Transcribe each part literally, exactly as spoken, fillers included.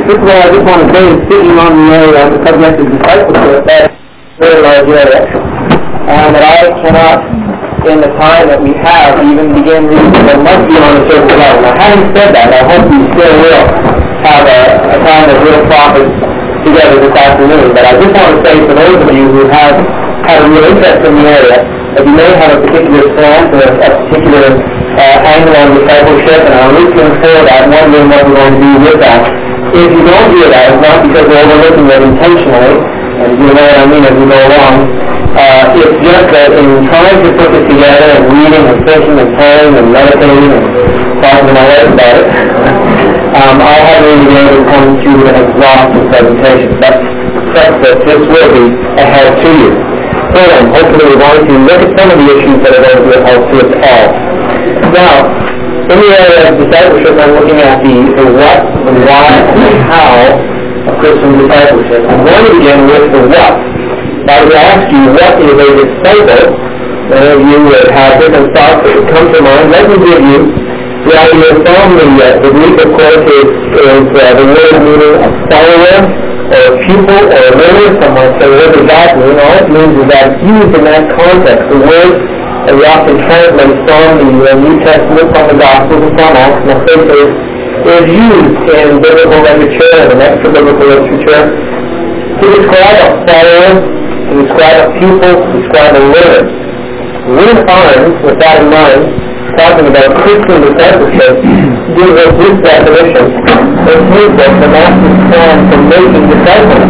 first of all, I just want to say, speaking on the area of the subject of discipleship, that's a very large area, and that I cannot, in the time that we have, even begin reading, but must be on a certain level. Now, having said that, I hope we still will have a, a time of real profit together this afternoon. But I just want to say for those of you who have had a real interest in the area, that you may have a particular slant or a, a particular uh, angle on discipleship, and are looking for that, wondering what we're going to do with that. If you don't do that, it's not because we're overlooking it intentionally, and you know what I mean as we go along. Uh, it's just that in trying to put it together and reading and thinking and praying and meditating and talking to my wife about it, um, I haven't really been able to come to an exhaustive presentation. But such that this will be a help to you. So then, hopefully we're going to look at some of the issues that are going to be a help to us all. Now, in the area of discipleship, I'm looking at the, the what, the why, and the how of Christian discipleship. I'm going to begin with the what. If I would ask you, what is a disciple? Many of you would have different thoughts that would come to mind. Let me give you the idea from the, uh, the Greek, of course, is, is uh, the word meaning a follower, or a pupil, or a learner. Someone say, what does that mean? All it means is that it's used in that context. The word that we often translate from the uh, New Testament, from the Gospels, and from Acts, and the is, is used in biblical literature and in extra-biblical literature to describe a follower, to describe a pupil, to describe a learner. Ruth Arns, with that in mind, talking about Christian discipleship, gives us this definition. It means that the Master's plan for making disciples.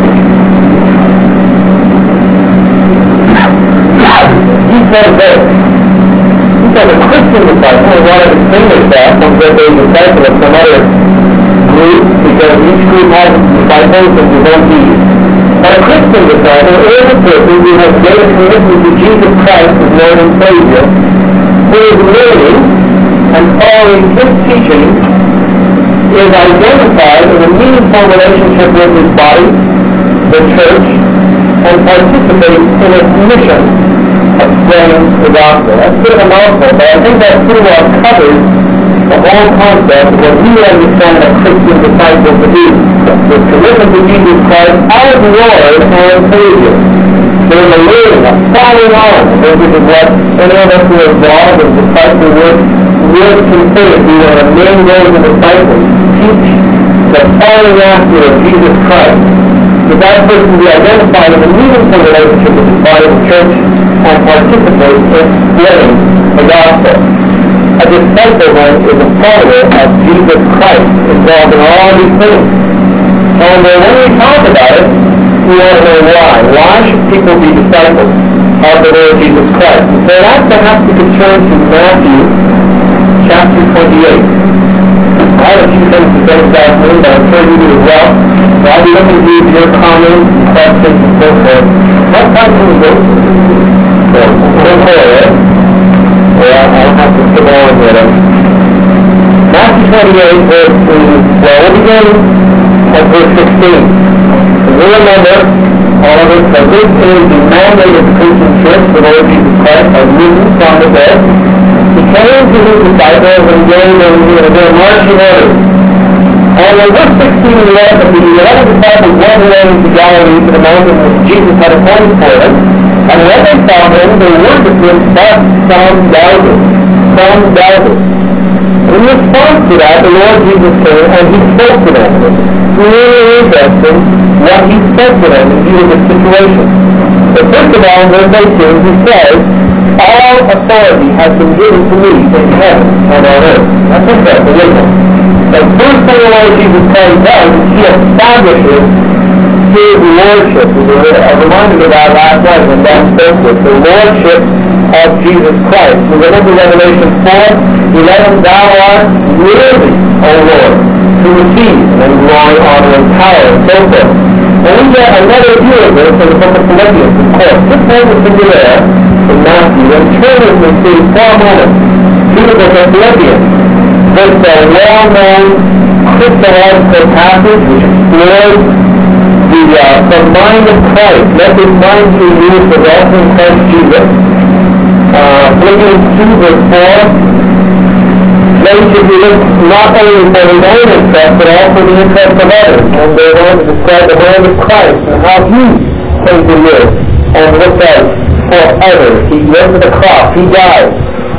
He says this. He says a Christian disciple, we want to distinguish that from just a disciple of some other group, because each group has disciples and devotees. But a Christian disciple is a person who has made a commitment to Jesus Christ as Lord and Savior, who is learning and following His teaching, is identified in a meaningful relationship with His body, the church, and participates in its mission of spreading the gospel. That's a bit of a mouthful, but I think that pretty well covers the whole concept of what we understand a Christian disciple to be. The commitment to Jesus Christ as Lord and Savior. There's a learning, a following on. This is what any of us who are involved in disciple work would consider to be one of the main goals of disciples. Teach the following after of Jesus Christ. So that person be identified in a meaningful relationship with the body of the church and participate in spreading the gospel. A disciple then is a follower of Jesus Christ, involved in all these things. And uh, when we talk about it, we want to know why. Why should people be disciples of the Lord Jesus Christ? And so that's perhaps we could turn to Matthew chapter twenty-eight. I have a few things to say this afternoon, but I'm sure you do as well. So I'll be looking to your comments and questions and so forth. What time can we go? So, so forward. Well, I'll have to skip on with it. Matthew twenty-eight, verse well, we'll begin at verse sixteen. We remember, all of us, that this is the mandate of the Christian church, the Lord Jesus Christ, has risen from the dead. He came to His disciples and gave them their marching orders. And in verse sixteen, we read that the eleven disciples went away into Galilee to the mountain which Jesus had appointed for them. And when they saw Him, they worshipped Him, but some doubted. Some doubted. In response to that, the Lord Jesus came and He spoke to them. It's really interesting what He spoke to them in view of the situation. But first of all, in verse eighteen, He says, all authority has been given to me in heaven and on earth. That's interesting, isn't it? The first thing the Lord Jesus Christ does is He establishes His lordship. I reminded you about last night when Dan spoke with the lordship of Jesus Christ. We look at Revelation four eleven, thou art worthy, O Lord, to receive and glory, honor, and power, and so forth. And we get another view of this in the book of Philippians, of course. Just hold the finger there in Matthew and turn with me to for a moment to the book of Philippians. This uh, well-known Christological passage which explores the, uh, the mind of Christ. Let this mind be used for also in Christ Jesus. Uh, Philippians two verse four. they should be looked not only for his own interest, but also the interest of others. And they're going to describe the hand of Christ and how he came to live and looked out for others. He went to the cross. He died.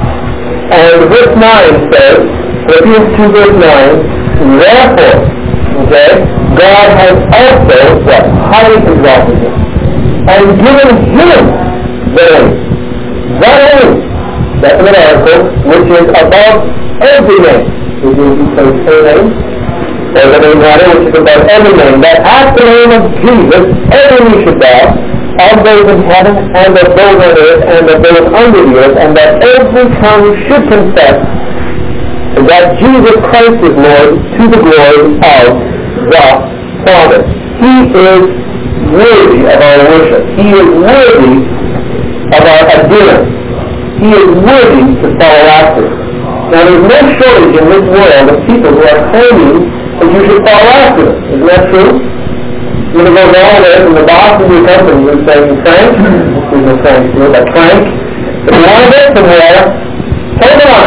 And verse nine says, Philippians two verse nine, therefore, okay, God has also, what, highly exalted him, and given him the name, that name, definite article, which is above every name. Which is, you say, a name, or the name rather, which is above every name, that at the name of Jesus, every knee should bow, of those in heaven, and of those on earth, and of those under the earth, and that every tongue should confess that Jesus Christ is Lord, to the glory of the Father. He is worthy of our worship. He is worthy of our adherence. He is worthy to follow after. Now there's no shortage in this world of people who are claiming that you should follow after them. Isn't that true? You're going to go down there from the boss of your company who's saying, Frank, this is a Frank here, but Frank, if you want to get somewhere, hold on.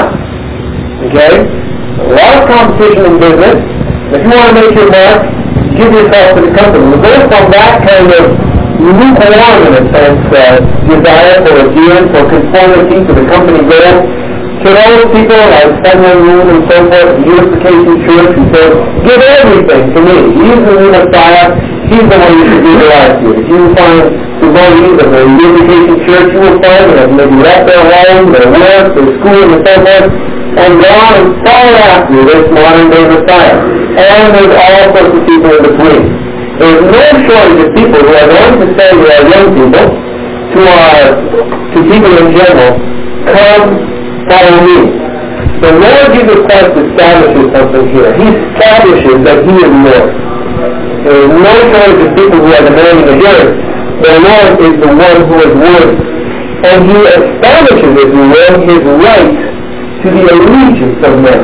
Okay? A lot of competition in business. If you want to make your mark, give yourself to the company. We go from that kind of lukewarm, in a sense, uh, desire for adherence or conformity to the company goal, to those people like Samuel Moon and so forth, the Unification Church, who says, give everything to me. He's the new Messiah. He's the one you should be relied to. If you find devotees of the Unification Church, you will find that maybe left their home, their work, their school, and so forth, and gone and follow after this modern-day Messiah. And there's all sorts of people in between. There's no shortage of people who are going to say to our young people, to our, to people in general, come, follow me. The Lord Jesus Christ establishes something here. He establishes that He is Lord. There is no shortage of people who are demanding to hear it. The Lord is the one who is worthy. And He establishes, if you will, His right to the allegiance of men.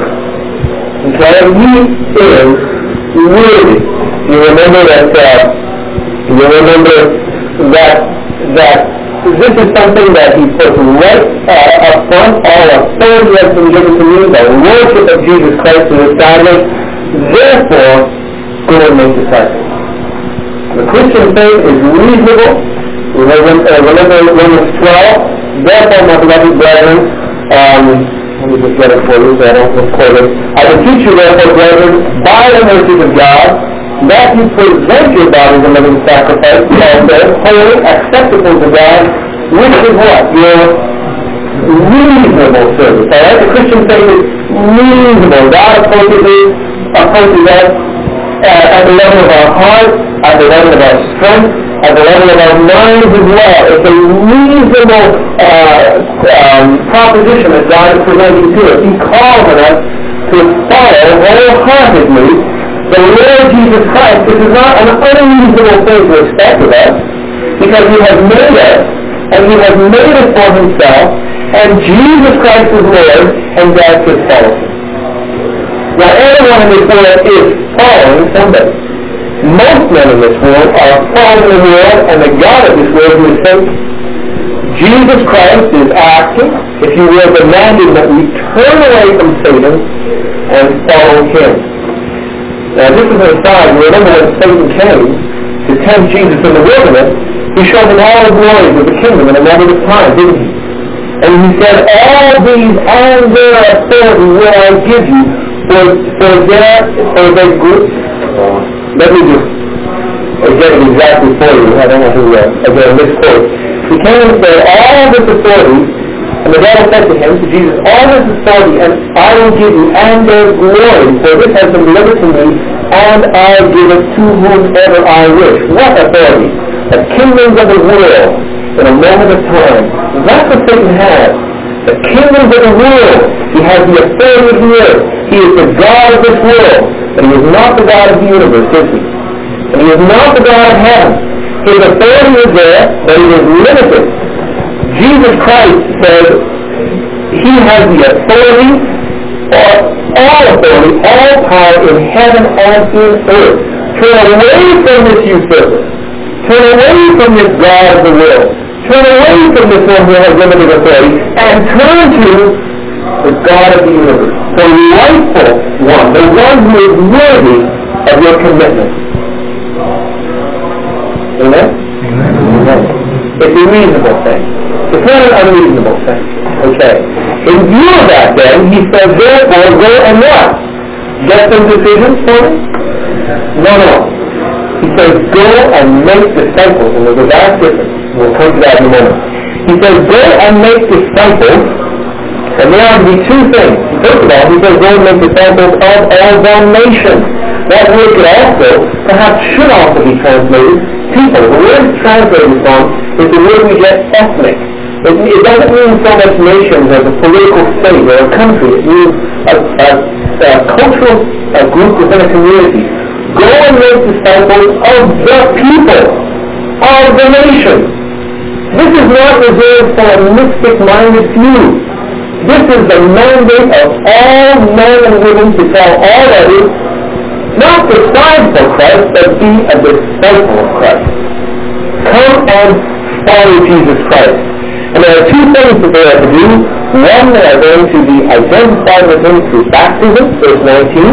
Okay? He is worthy. You remember that, uh, you remember that, that this is something that He puts right uh, up front. All authority has been given to me. The worship of Jesus Christ is established. Therefore, go and make disciples. The Christian faith is reasonable. Remember Romans twelve. Therefore, my beloved brethren, um, let me just get it for you so I don't misquote it. I beseech you, therefore, brethren, by the mercies of God, that you present your bodies a living sacrifice, Paul says, holy, acceptable to God, which is what? Your reasonable service. All right? The Christian faith is reasonable. God approaches us, approaches us uh, at the level of our heart, at the level of our strength, at the level of our minds as well. It's a reasonable uh, um, proposition that God is presenting to us. He calls on us to follow wholeheartedly the Lord Jesus Christ. This is not an unreasonable thing to expect of us, because He has made us, and He has made us for Himself, and Jesus Christ is Lord, and God should follow Him. Now, everyone in this world is following somebody. Most men in this world are following the world and the God of this world who is Satan. Jesus Christ is asking, if you will, demanding that we turn away from Satan and follow Him. Now, this is an aside. You remember when Satan came to tempt Jesus in the wilderness, He showed Him all the glories of the kingdom in a moment of time, didn't He? And He said, all these and their authority will I give you for, for their, for their good. Let me just get it exactly for you. I don't know who, uh, again, misquote. He came and said, all this authority, and the devil said to him, to Jesus, all this authority, and I will give you, and their glory, for this has been delivered to me, and I give it to whomever I wish. What authority? The kingdoms of the world, in a moment of time. That's what Satan has. The kingdoms of the world. He has the authority of the earth. He is the God of this world. But He is not the God of the universe, is He? And He is not the God of heaven. His authority is there, but it is limited. Jesus Christ says He has the authority, or all authority, all power in heaven and in earth. Turn away from this usurper. Turn away from this God of the world. Turn away from this one who has limited authority, and turn to the God of the universe, the rightful one, the one who is worthy of your commitment. Amen? Amen. It's a reasonable thing. It's not an unreasonable thing. Okay. In view of that, then, he says, therefore, go and what? Get some decisions for me? No, no. He says, go and make disciples. And there's a vast difference. We'll come to that in a moment. He says, go and make disciples. And there are to be two things. First of all, he says, go and make disciples of all the nations. That word could also, perhaps should also be translated people. The word it's translated from is the word we get ethnic. It, it doesn't mean so much nations as a political state or a country. It means a, a, a cultural a group within a community. Go and make disciples of the people, of the nation. This is not reserved for a mystic-minded few. This is the mandate of all men and women to tell all others, not to strive for Christ, but be a disciple of Christ. Come and follow Jesus Christ. And there are two things that they are to do. One, they are going to be identified with him through baptism, verse nineteen.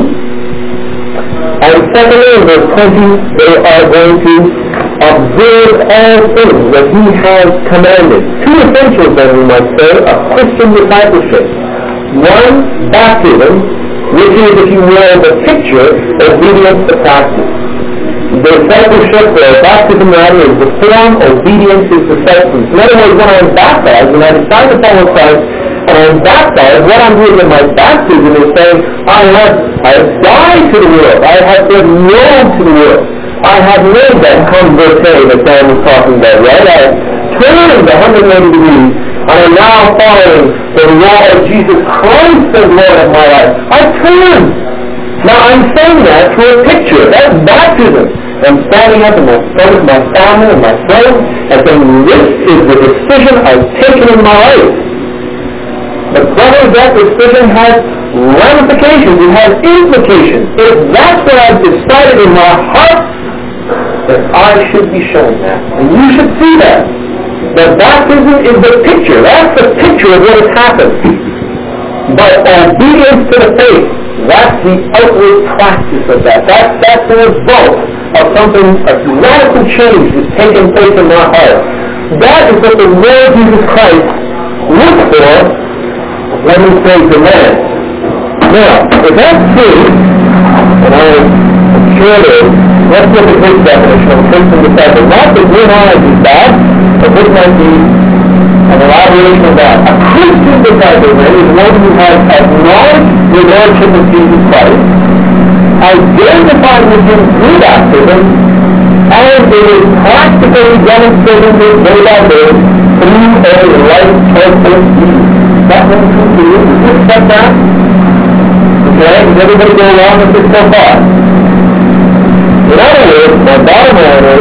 And secondly, in verse twenty, they are going to observe all things that he has commanded. Two essentials, then, we might say, of Christian discipleship. One, baptism, which is, if you will, the picture, obedience to practice. The discipleship, or baptism rather, is the form, obedience is the substance. In other words, when I'm baptized, when I decide to follow Christ, and I'm baptized, what I'm doing in my baptism is saying, I have, I have died to the world. I have said no to the world. I have made that conversion that Dan was talking about, right? I have turned one hundred eighty degrees, and I'm now following the law of Jesus Christ as Lord of my life. I've turned. Now I'm saying that through a picture. That's baptism. I'm standing up in the front of my family and my friends and saying, this is the decision I've taken in my life. But brothers, that decision has ramifications. It has implications. If that's what I've decided in my heart, then I should be showing that. And you should see that. That baptism is the picture. That's the picture of what has happened. But obedience to the faith, that's the outward practice of that. That's, that's the result of something, a radical change is taking place in my heart. That is what the Lord Jesus Christ looks for when he says demands. Now, if that's true, and I'm sure it is, let's look at his definition of Christian disciple. Not that new knowledge is bad, but this might be an elaboration of that. A Christian disciple, then, is one who has acknowledged the Lordship of Jesus Christ, identified with him through baptism, and it is practically demonstrating this day by day through a life choice deed. That means true to you. Does you accept that? Okay? Does everybody go along with this so far? In other words, my bottom line is,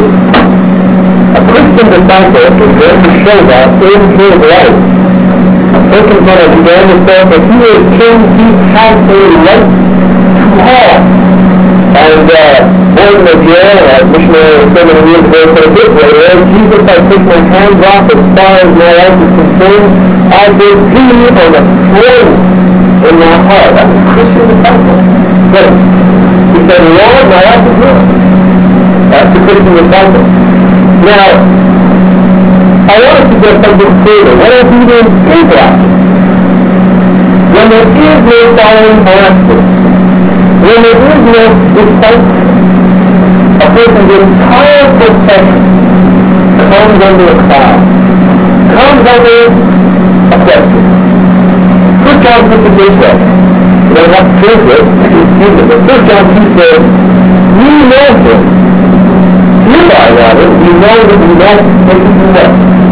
a Christian disciple is going to show that in his life. A person can understand himself that he is king, he has a right to all. And uh, Gordon McGill, a missionary so many years ago, said it this way, Lord Jesus, I take my hands off as far as my life is concerned. I believe on the throne in my heart. That's a Christian disciple. So, he said, Lord, my life is yours. That's the Christian disciple. Now, I want to suggest something further. What obedience is that? When there is no following direction, when there is no disciple, a person's entire profession comes under a cloud, comes under a question. First John puts it this way. You don't have to prove it, excuse me, but First John two says, we know him. Hereby, rather, we know that we know what to do what?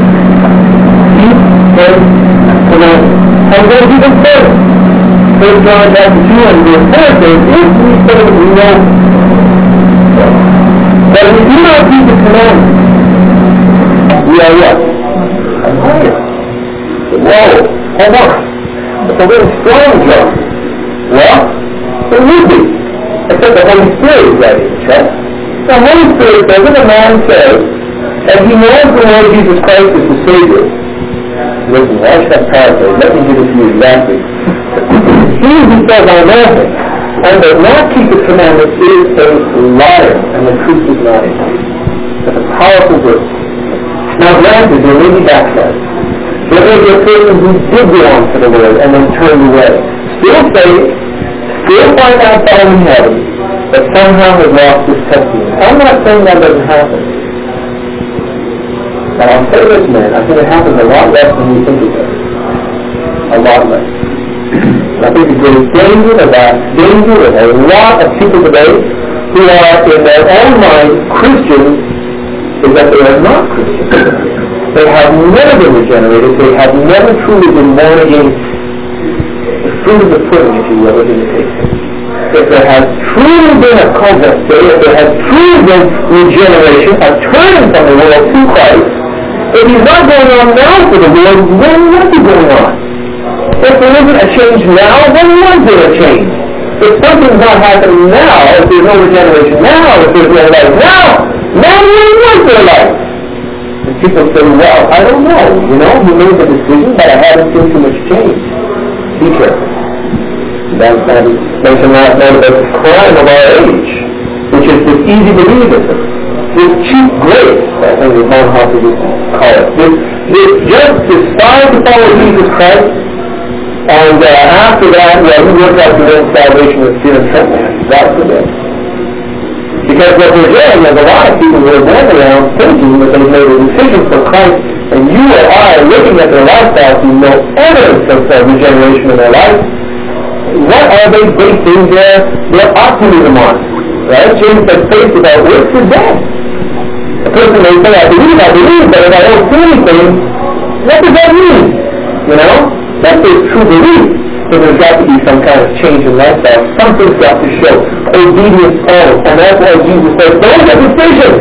Keep his commandments. And goes even further. First John chapter two and verse four says, if we say that we know but if we do not keep the commandments, we are what? Liars. Whoa, hold on. It's a little strong, John. Well, it would be. Except the Holy Spirit is writing the check. The Holy Spirit says, if a man says that he knows the Lord Jesus Christ is the Savior, listen, why should I paraphrase? Let me give it to you exactly. He who says, I know him, and does not keep the commandment is a liar, and the truth is not in him. That's a powerful verse. Now granted, there may be backsliding. There may be a person who did go on to the Lord and then turned away. Still saved, still find out following heaven, but somehow has lost his testimony. I'm not saying that doesn't happen. But I'll say this, man, I think it happens a lot less than we think it does. A lot less. I think the greatest danger of that danger of a lot of people today who are in their own mind Christians is that they are not Christians. They have never been regenerated. They have never truly been born again. The fruit of the pudding, if you will, is in the case. If there has truly been a convert day, if there has truly been regeneration, a turning from the world to Christ, if he's not going on now for the world, when was he going on? If there isn't a change now, when was there a change? If something's not happening now, if there's no regeneration now, if there's no life now, now when was there life? And people say, well, I don't know. You know, he made the decision, but I haven't seen too much change. Be careful. That's not mentioned last night about the crime of our age, which is this easy believism, this cheap grace, I think the Bonhoeffer would call it. This, this just decide to follow Jesus Christ, and uh, after that, well, we work out your own salvation with fear and trembling. That's the day. Because what we're doing is a lot of people who are going around thinking that they've made a decision for Christ, and you or I are looking at their lifestyle see no evidence of uh, regeneration in their life. What are they basing their, their optimism on? Right? James says faith without works is dead. A person may say, I believe, I believe, but if I don't see anything, what does that mean? You know? That's a true belief. So there's got to be some kind of change in lifestyle. Something's got to show. Obedience follows. And that's why Jesus says, don't get decisions.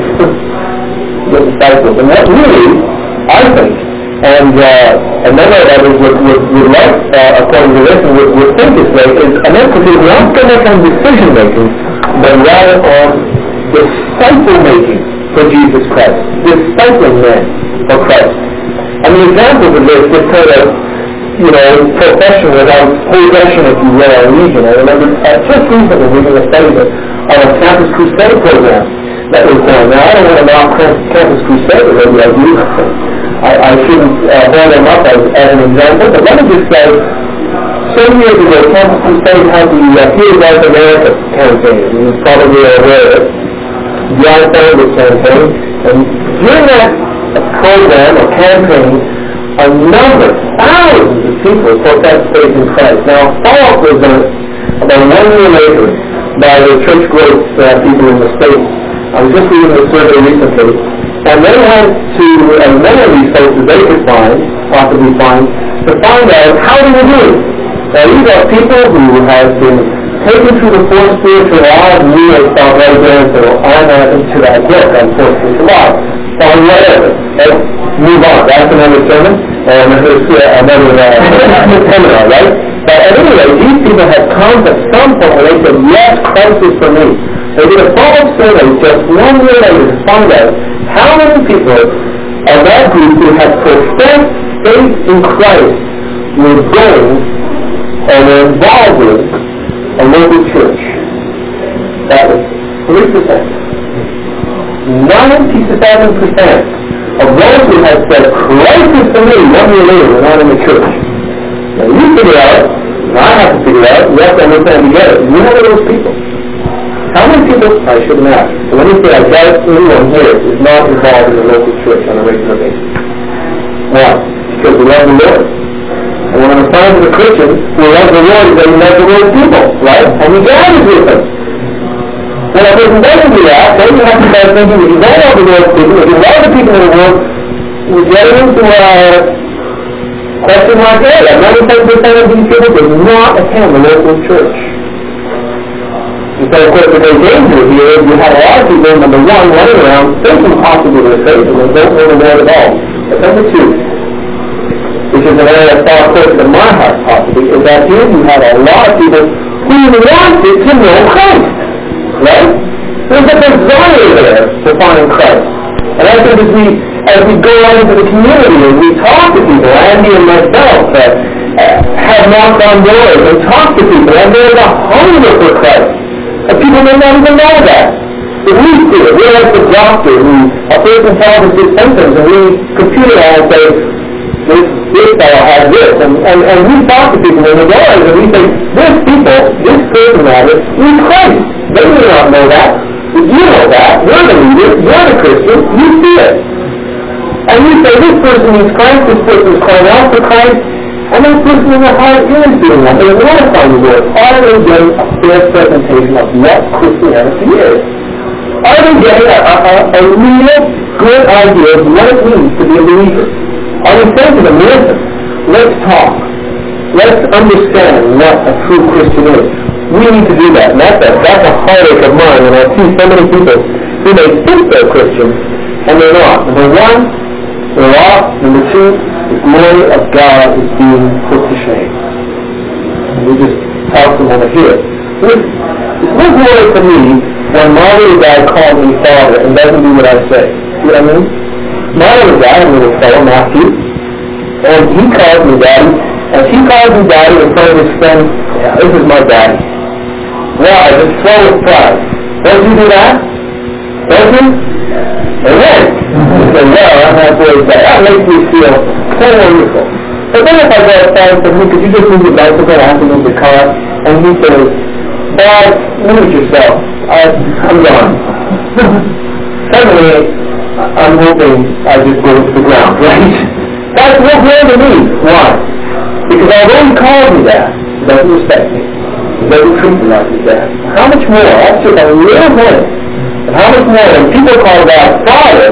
The disciples. And that really, I think, and uh, a number of others would, would, would like, uh, according to this, and would, would think this way, is an emphasis not so much on decision-making, but rather on disciple-making for Jesus Christ. Discipling men for Christ. And the examples of this, this kind of, you know, profession without possession, if you will, or legion. I remember uh, just recently reading a study on a Campus Crusade program that was done. Now, I don't want to knock Campus Crusade, or maybe I do. I, I shouldn't uh, hold them up as, as an example, but let me just say, some years ago, Campus Crusade had the uh, Here's Life America campaign. You probably are aware of it. John Sanders campaign. And during that program or campaign, a number, thousands of people professed faith in Christ. Now, a follow-up was done about one year later by the church growth uh, people in the States. I was just reading the survey recently, and they went to as many of these folks as they could find, possibly find, to find out how they were doing. Now, these are people who have been taken through the four spiritual laws, and we have found right there, so on uh, into that book on four spiritual laws. On whatever. Let's move on. That's another sermon, and there's uh, another uh, seminar, right? But at any rate, these people have come to some point where they said, yes, Christ is for me. They did a follow-up survey just one year later to find out how many people of that group who had professed faith in Christ were going or were involved with a local church. That was three percent. ninety-seven percent of those who had said, Christ is for me, one year later, were not in the church. Now you figure out, and I have to figure out, we have to understand together, you know those people. How many people, I shouldn't ask, but let me say, I doubt anyone here is not involved in the local church on a regular basis. Why? Because we love the Lord. And one of the signs of a Christian who loves the Lord is that he loves the Lord's people, right? And he gathers with them. When a person doesn't do that, then you have to start thinking that you don't love the Lord's people, if you love the people in the world, you're getting into a question like that. ninety-seven percent of these people did not attend the local church. And so, of course, the great danger here is you have a lot of people, number one, running around thinking possibly they're saved, and they don't know the Lord at all. But number two, which is an area that's far closer to my heart, possibly, is that here you have a lot of people who wanted to know Christ. Right? There's a desire there to find Christ. And I think as we, as we go out into the community and we talk to people, Andy and myself uh, have knocked on doors and talked to people, and there's a hunger for Christ. And people may not even know that. But we see it. We're like the doctor who, a person tells us his symptoms, and we computerize and say, this, this fellow has this. And, and, and we talk to people in the doors, and we say, this people, this person has it, needs Christ. They may not know that. But you know that. You're the leader. You're the Christian. You see it. And you say, this person needs Christ. This person is crying out for Christ. And that person in their heart is doing that. They want to find the Lord. Are they getting a fair presentation of what Christianity is? Are they getting a, a, a real good idea of what it means to be a believer? Are we saying to them, listen, let's talk. Let's understand what a true Christian is. We need to do that. And that's a, that's a heartache of mine when I see so many people who may think they're Christians and they're not. Number one, they're lost. Number two, the glory of God is being put to shame. And we just talk to them over here. It's no glory for me when my little guy calls me father and doesn't do what I say. See what I mean? My little guy, a little fellow, Matthew, and he calls me daddy, and he calls me daddy in front of his friends. Yeah, this is my daddy. Why? It's full of pride. Don't you do that? Don't you? Amen. He said, well, I'm not worried about that. That makes me feel so wonderful. But then if I go outside and say, hey, could you just move your bicycle? I have to move the car. And he says, Dad, move yourself. I, I'm gone. Suddenly, I'm hoping I just go to the ground, right? That's no glory to me. Why? Because although he called me that, he doesn't respect me. He doesn't treat me like his dad. How much more? That's just a little bit. And how much more when people call God Father,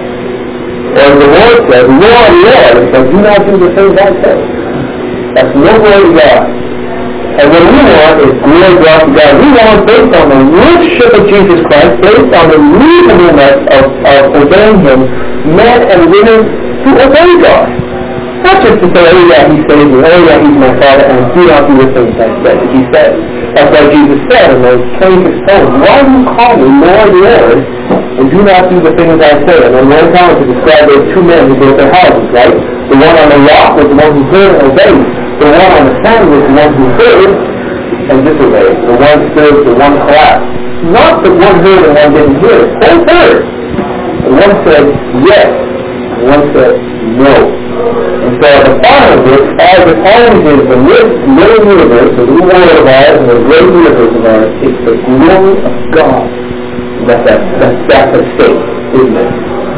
or the Lord says, Lord, Lord, it's like, do not do the things I say. That's no glory to God. And what we want is glory brought to God. We want, based on the lordship of Jesus Christ, based on the reasonableness of, of obeying Him, men and women who obey God. Not just to say, oh yeah, He saved me, oh yeah, He's my Father, and do not do the things I said that He said. That's why Jesus said in those twenty-six stones, why do you call me Lord, Lord, and do not do the things I say? And then one time to describe those two men who built their houses, right? The one on the rock was the one who heard and obeyed. The one on the sand was the one who heard and disobeyed. The one stood, the one collapsed. Not that one heard and one didn't hear. Both heard. The one said yes. The one said no. And so at the bottom of this, as it always is, the little universe, the little world of ours, and the great universe of ours, it's the glory of God. That's that, that's, that's at stake, isn't it?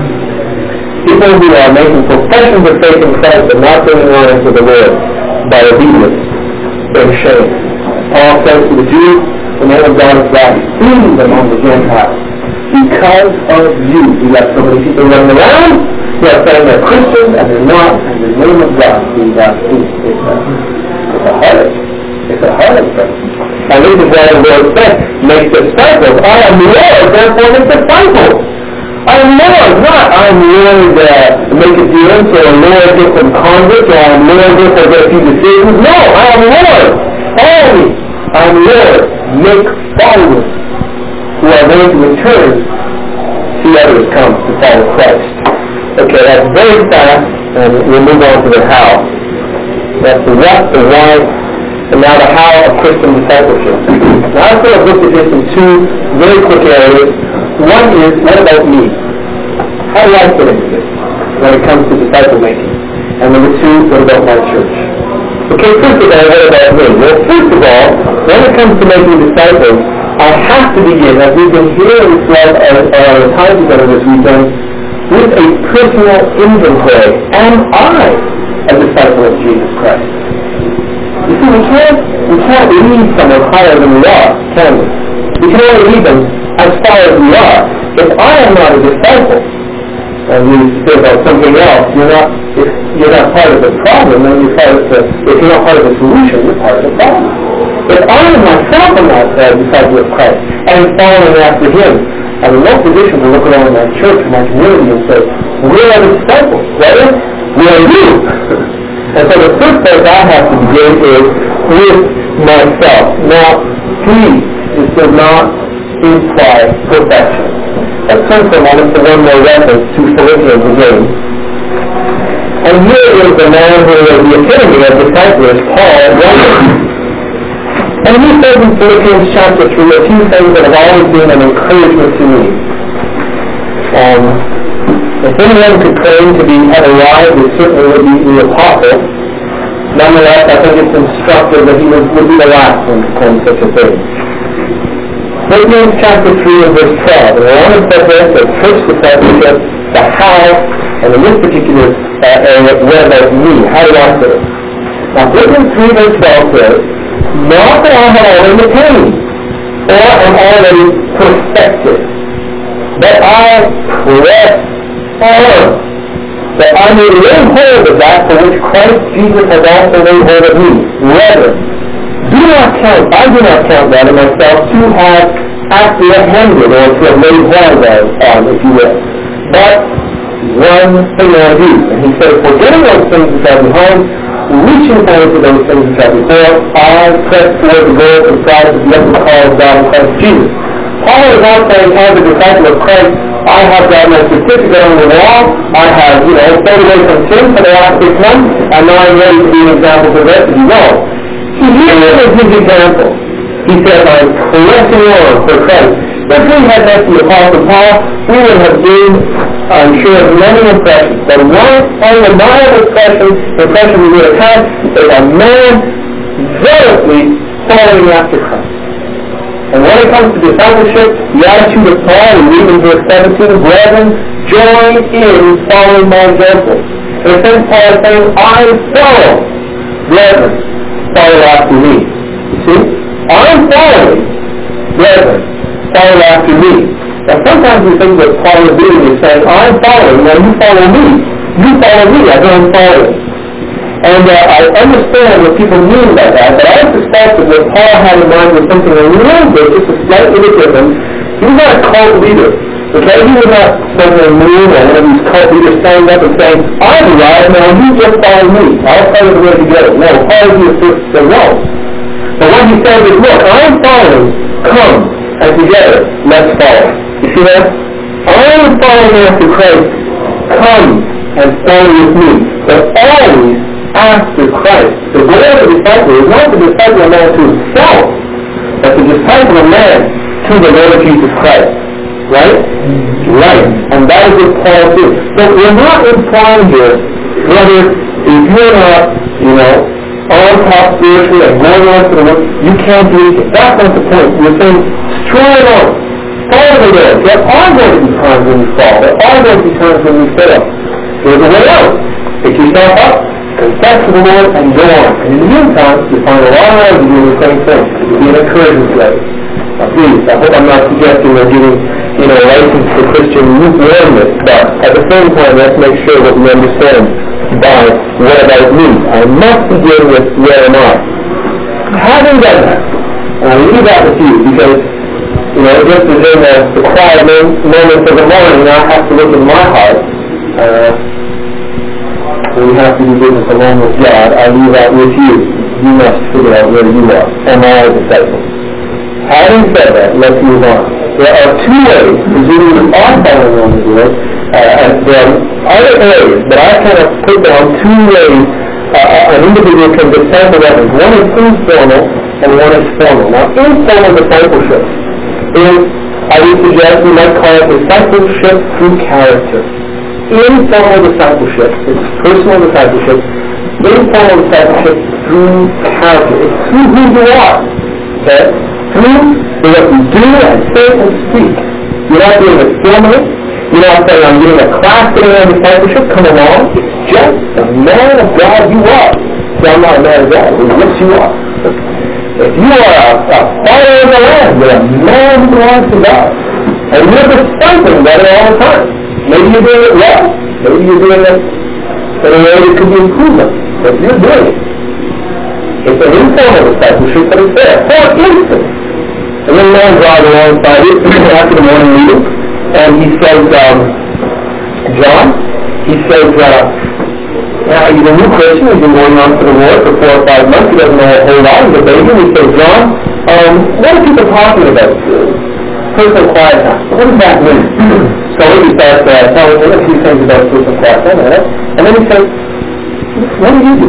People who are making professions of faith in Christ but not bringing on into the world by obedience, bring shame. Paul says to the Jews, the man of God is blasphemed among the Gentiles. Because of you, you got so many people running around, who are saying they're Christians and they're not, and the name of God is being blasphemed. It's a, it's a heartache. It's a heartache. And this is why the Lord said, make disciples. I am Lord, therefore make disciples. I am Lord, not I am Lord uh, make a difference, or Lord get some converts, or I am Lord therefore get a few decisions. No, I am Lord. Follow me. I am Lord. Make followers who are going to return, see others come to follow Christ. Okay, that's very fast, and we'll move on to the how. That's the what, the why, and now the how of Christian discipleship. Now I've sort of looked at this in two very quick areas. One is, what about me? How do I fit into this when it comes to disciple making? And number two, what about my church? Okay, first of all, what about me? Well, first of all, when it comes to making disciples, I have to begin, as we've been hearing throughout our, our time together this weekend, with a personal inventory. Am I a disciple of Jesus Christ? You see, we can't, we can't lead someone higher than we are, can we? We can only lead them as far as we are. If I am not a disciple, and you say about something else, you're not, if you're not part of the problem, then you're part of the, if you're not part of the solution, you're part of the problem. If I am myself am not a disciple of Christ, and following after Him, I'm in no position to look around my church, my community, and say, where are the disciples? Brother, where are you? And so the first place I have to begin is with myself. Now, please, this does not imply perfection. Let's turn for a moment to one more reference to Philippians again. And here is the man who was the epitome of disciples, Paul, writing. And he says in Philippians chapter three a few things that have always been an encouragement to me. Um, if anyone could claim to be at arrived, it certainly would be the apostle. Nonetheless, I think it's instructive that he would, would be the last one to claim such a thing. Philippians chapter three and verse twelve. And I want to set this as church discipleship, the how, and in this particular uh, area, what about me? How do I say it? Now, Philippians three verse twelve says, not that I have already attained, or am already perfected, but I press on, that I may lay hold of that for which Christ Jesus has also laid hold of me. Brethren, do not count, I do not count that in myself to have apprehended, or to have laid hold of, on, if you will. But one thing I do, and he says, forgetting those things which are behind, reaching forward to those things which are before, I press toward the goal and prize of the upward call of God in Christ Jesus. Paul is not saying, as a disciple of Christ, I have got my certificate on the wall, I have, you know, stayed away from sin for the last six months, and now I'm ready to be an example for the rest of you. No. Here is his example. He says, I'm pressing on for Christ. If we had met the Apostle Paul, we would have gained, I'm sure, many impressions. But one undeniable impression, impression we would have had is a man zealously following after Christ. And when it comes to discipleship, the attitude of Paul, we read in verse seventeen, brethren, join in following my example. And it says Paul is saying, I follow, brethren, follow after me. You see? I'm following, brethren, follow after me. Now sometimes we think that Paul is doing is saying, I'm following, now you follow me. You follow me, I don't follow. And uh, I understand what people mean by that, but I suspect that what Paul had in mind was something a little bit, just a slightly bit different. He was not a cult leader. Okay? He was not something new, or one of these cult leaders standing up and saying, I've arrived, now you just follow me. I'll tell you the way to get it. No, Paul is the first to know. But what he said is, look, I'm following, come, and together, let's follow. You see that? I'm following after Christ, come and follow with me. But always after Christ. The goal of the disciple is not to disciple a man to himself, but to disciple a man to the Lord Jesus Christ. Right? Right. And that is what Paul did. So we're not implying here, whether if you're not, you know, on top spiritually and going on to the Lord, you can't do it. That's not the point. We're saying, straight on. Follow the Lord. There are going to be times when you fall. There are going to be times when you fail. There's a way out. Pick yourself up, confess to the Lord, and go on. And in the meantime, you find a lot of ways of doing the same thing. It will be an encouragement to you. Now please, I hope I'm not suggesting or giving, you know, license for Christian lukewarmness, but at the same time, let's make sure that we understand by what about me. I must begin with where am I. Having done that, and I leave that with you because, you know, just as in the, the quiet moments of the morning, I have to look in my heart. Uh, we have to do business alone with God. I leave that with you. You must figure out where you are. Am I a disciple? Having said that, let's move on. There are two ways, presuming you are following on the Lord, uh, and there are other areas, but I kind of put down two ways uh, an individual can disciple others. One is informal, and one is formal. Now, informal discipleship is, I would suggest we might call it discipleship through character. Informal discipleship is personal discipleship. Informal discipleship through character. It's through who you are. Okay? Through what you do and say and speak. You're not doing it formally. You're not saying, I'm doing a class today on discipleship. Come along. It's just the man of God you are. So I'm not a man of God. Well, yes, you are. If you are a, a follower of the Lamb, you're a man who belongs to God. And you're discipling better all the time. Maybe you're doing it well. Maybe you're doing it in a way that could be improvement. But you're doing it. It's an informal discipleship, but it's there. For instance, a young man drives alongside it after the morning meeting, and he says, um, John, he says, uh, now he's a new Christian, he's been going on for the Lord for four or five months, he doesn't know a whole lot, he's a baby, and he says, John, um, what are people talking about? personal quiet time. What does that mean? So he starts uh, telling him a few things about personal quiet time, right? And then he says, what do you do?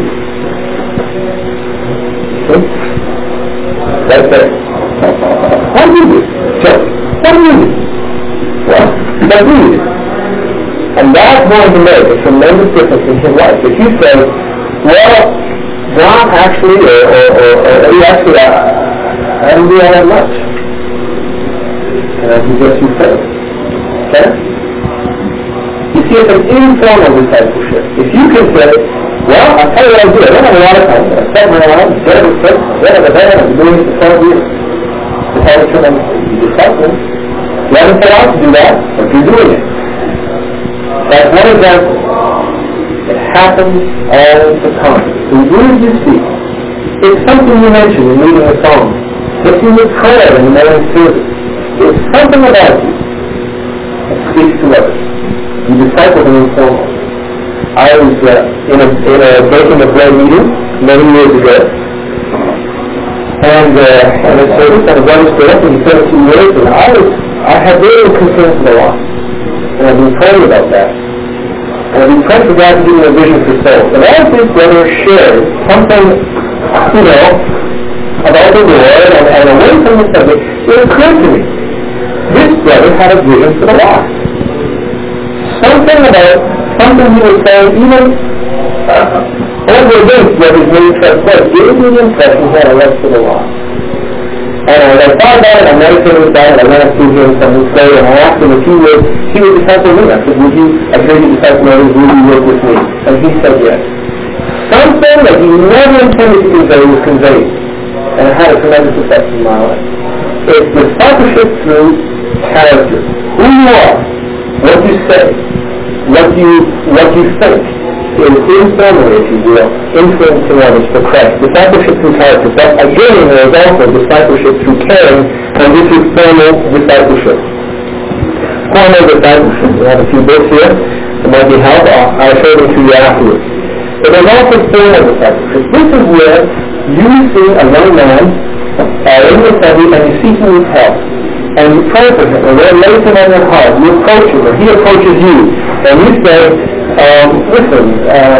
See? Right there. What do you do? So, what do you do? Well, what do you do? And that's going to make a tremendous difference in his life. If you say, well, John actually, or, or, or, or he actually, uh, I didn't do all that much. And I suggest you fail. Okay? You see, it's an informal discipleship. If you can say, well, I'll tell you what I do. I don't have a lot of time. I set my alarm, get up at six, get up at bed, I've been doing this for twelve years. The fellowship and you disciple. You haven't set out to do that, but you're doing it. That's one example. It happens all the time. The words you speak, it's something you mentioned in reading a song. It's in your prayer in the morning service. It's something about you that speaks to others. You disciple them informally. I was uh, in, a, in a Breaking of Bread meeting many years ago, and uh, and a service, and a brother stood up and he said a few words, and I was, I had very concerns for the lost, and I've been praying about that, and I've been praying for God to give me a vision for souls. And as this brother shared something, you know, about the Lord and, and away from the subject, it occurred to me, this brother had a vision for the lost. Something about something he was saying, even uh, over against what his main trust was, gave me the impression he had a love for the lost. And as I thought about it, I meditated with that, and I went up to him some weeks later, and I asked him if he would, he would disciple me. I said, would you, I heard you disciple others, would you work with me? And he said yes. Something that he never intended to convey was conveyed, and it had a tremendous effect in my life. It's discipleship through character. Who you are, what you say, what you what you think is informally, if you will, influencing others for Christ. Discipleship through character. But again, there is also discipleship through caring, and this is formal discipleship. Formal discipleship. We have a few books here that might be helpful. I'll, I'll show them to you afterwards. But there's also formal discipleship. This is where you see a young man uh, in the study and he's seeking his help. And you pray for him, or they're laid on your heart, you approach him, or he approaches you, and you say, um, listen, uh,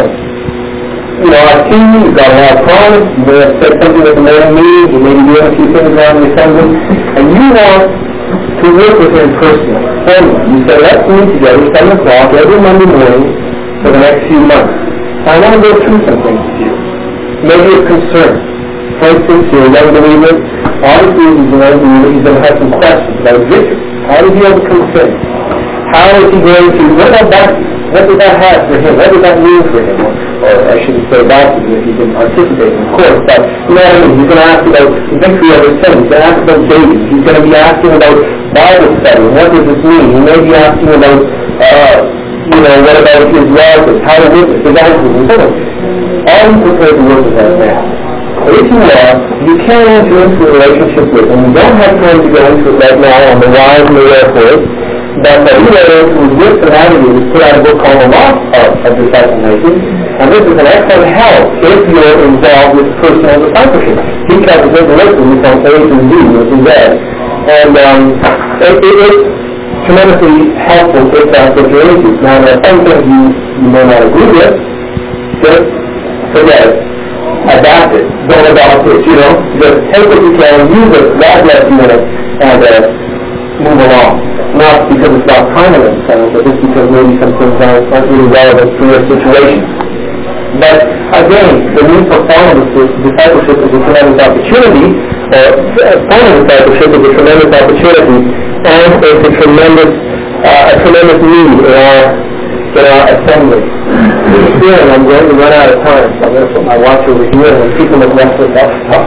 you know, I've seen you, you've got a lot of promise, you may have said something that the man needs, you may be doing a few things around the assembly, and you want to work with him personally, formally. You say, let's meet together at seven o'clock every Monday morning for the next few months. I want to go through some things with you. Maybe of concern. For instance, you're a young believer. Obviously, he's a young believer. He's going to have some questions about victory. How does he overcome sin? How is he going to, what about that, what does that have for him? What does that mean for him? Or, or I shouldn't say baptism if he can participate, of course, but you know what I mean? He's going to ask about victory over sin. He's going to ask about babies. He's going to be asking about Bible study. What does this mean? He may be asking about, uh, you know, what about his relatives? How to witness, his uncles, and so on. All he's prepared to work with that man. If you are, you can enter into a relationship with him. You don't have time to go into it right now on the wires and the airport. But uh, you know, into this and avenues, put out a book called The Law of, of Disciple Making. And this is an excellent help if you're involved with personal discipleship. He covers it literally from A to Z, which is Z. And um, it, it, it's tremendously helpful if that's what you're into. Now, there are some things you, you may not agree with. Just forget it. Adapt it. Don't adopt it, you know. Just take what you can, use it, God bless you in it, and uh, move along. Not because it's not prominent, but just because maybe some things aren't, aren't really relevant to your situation. But again, the need for formal discipleship is a tremendous opportunity, or formal discipleship is a tremendous opportunity, and it's a tremendous, uh, a tremendous need in our, in our assembly. Here, I'm going to run out of time, so I'm going to put my watch over here, and people have left with that stuff.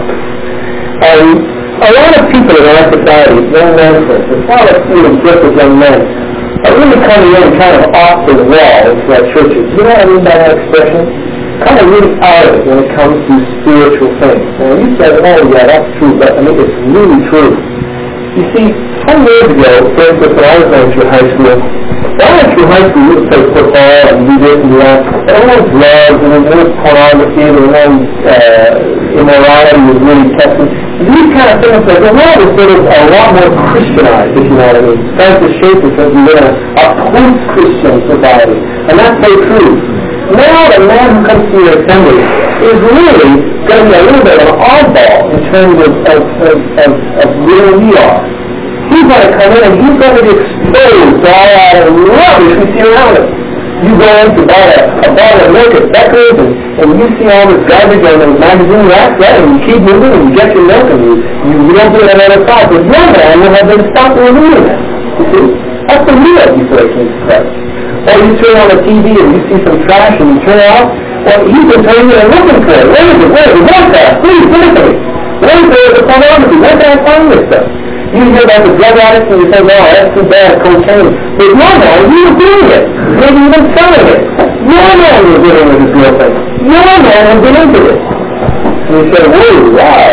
Um, a lot of people in our society, young men for instance, a lot of even gifted young men, are really coming in kind of off the wall into our churches. You know what I mean by that expression? Kind of really out of it when it comes to spiritual things. Now you said, oh yeah, that's true, but I mean it's really true. You see, some years ago, for instance, when I was going through high school, Why don't you high school, you play football and do this and do that? Everyone's drugs and there's pornography and everyone's uh, immorality is really tested. These kind of things, like the world is sort of a lot more Christianized, if you know what I mean. It starts to shape because we live in a, a post-Christian society. And that's so true. Now the man who comes to your assembly is really going to be a little bit of an oddball in terms of, of, of, of, of where we are. He's going to come in and he's going to be exposed to all that rubbish we see around us. You go in to buy a, a bottle of milk at Becker's and, and you see all this garbage on those magazine racks there and you keep moving and you get your milk and you, you, you don't do it on other side. But your man will have been stopped from doing that. You see? That's the real before he came to Christ. Or you turn on the T V and you see some trash and you turn it off. Well, he's been turning it and looking for it. Where is it? Where is it? What's that? Please, give it to me. Where is it? The pornography. Where can I find this stuff? You hear about the drug addicts and you say, no, that's too bad, cocaine. But your man, you were doing it. Maybe even selling it. Your man was dealing with his girlfriend. Your man has been into this. And you say, whoa, wow.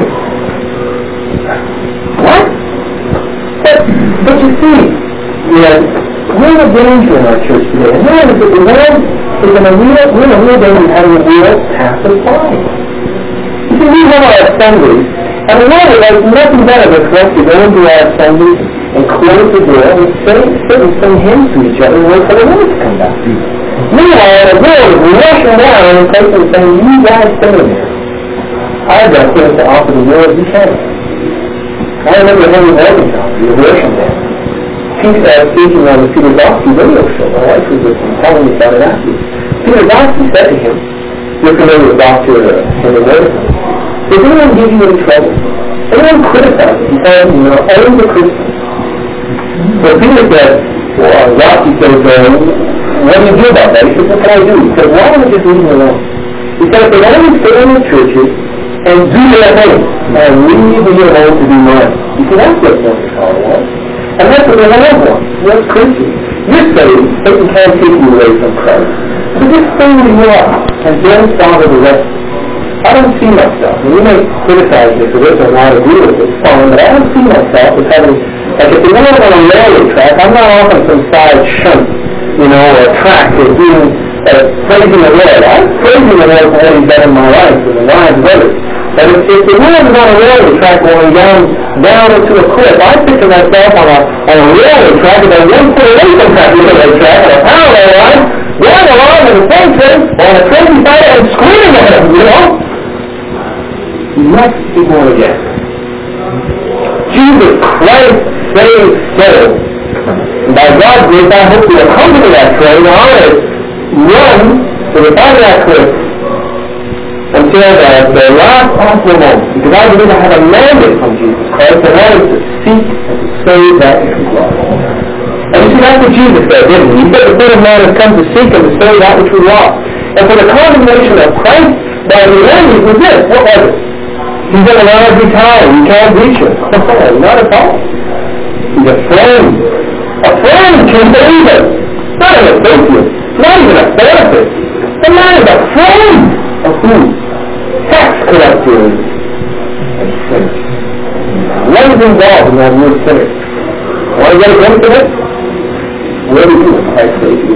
What? But, but you see, you know, we're in a danger in our church today. And that is that the world is in a real, we're in a real danger of having a real passive mind. You see, we have our assemblies, and the Lord has nothing better than for us to go into our assemblies and close the door and sing, sit and sing hymns to each other and wait for the Lord to come back. Meanwhile, the world is rushing down and places saying, you guys stay in here. I've got things to offer the Lord you can. I remember Henry Morgenthau, the abortion man. Peter, uh, speaking on the Peter Doskey radio show, my wife was with him, telling me about it afterwards. Peter Doskey said to him, you're familiar with Doctor Henry Morgenthau, does anyone give you any trouble? Anyone criticize you? He said, you know, only the Christians. So Peter said, well, Doskey said, uh, what do you do about that? He said, what can I do? He said, why don't I just leave them alone? He said, if they only stay in the churches and do their thing, and leave me alone to do mine. You see, that's what Morgenthau was. And that's what the Lord wants. What's Christian? You're saved, Satan can't take you away from Christ. So just stay where you are, and don't bother the rest. I don't see myself, and you may criticize me for this or not agree with this, fine, but I don't see myself as having, like if you're not on a railway track, I'm not off on some side shunt, you know, or track, or doing, uh, praising the Lord. I'm praising the Lord for what He's done in my life, and the lives of others. But if, if the Lord is on a railway track going down, down into a cliff, I picture myself on a, on a railway track, and I'm one foot away from that railway track, on a parallel line, going along in the same train, on a crazy side, and screaming at him, you know? You must be born again. Jesus Christ saved souls. And by God's grace, I hope to accompany that train on it, run to the side of that cliff until the, the last possible moment. Because I believe I have a mandate from Jesus Christ, and that is to seek and to save that which was lost. And you see, that's what Jesus said, didn't he? He said the Son of Man has come to seek and to save that which was lost. And for the condemnation of Christ, by the enemies was this. What was it? He's in an ivory tower. You can't reach him. Not at all. He's a friend. A friend can save us. Not an associate. Not even a therapist. The man is a friend of who? Tax collectors and sinners. What is involved in that word sinner? Want to get a glimpse of it? What do you do when Christ saves you?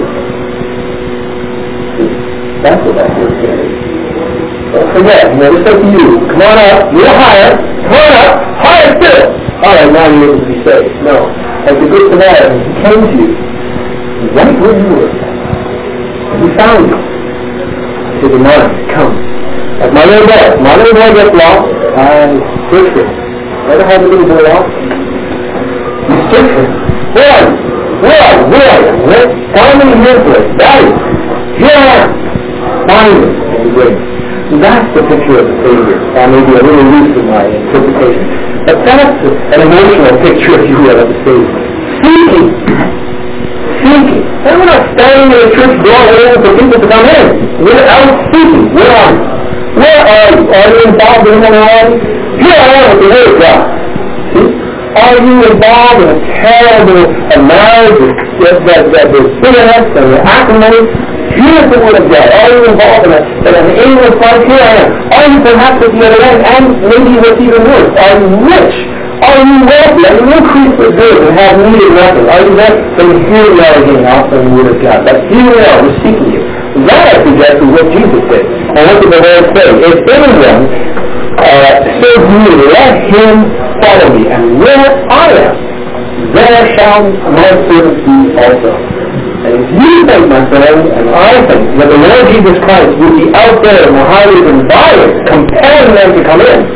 That's what that word sinner is. Don't forget, you never said to you, come on up, you're higher, come on up, higher still. All right, now you're able to be saved. No. Like the Good Samaritan, he came to you, right where you were, and he found you. He said, come on, come. Like my little boy, my little boy gets lost, and search for him. Ever had the little boy lost? You search for him. Where are you? Where are you? Where are you? Where? Find me in your place. Daddy, here I am. Find me. And he brings. That's the picture of the Savior. That may be a little loose in my interpretation. But that's an emotional picture, if you will, of the Savior. Seeking. Seeking. And we're not standing in a church door waiting for people to come in. We're out seeking. Where are you? Where are you? Are you involved in immorality? Here I am with the Word of God. See? Are you involved in a terrible marriage that there's bitterness and acrimony? Here's the Word of God. Are you involved in, a, in an aimless life? Here I am. Are you perhaps at the other end? And maybe what's even worse, are you rich? Are Are you wealthy? Are you increased with goods and have needed nothing? Are you that? Then here we are again, offering the word of God. But here we are, we're seeking you. That, I suggest, is what Jesus did. And what did the Lord say? If anyone uh, serves me, let him follow me. And where I am, there shall my servant be also. And if you think, my friend, and I think, that the Lord Jesus Christ would be out there in the highways and byways, compelling them to come in,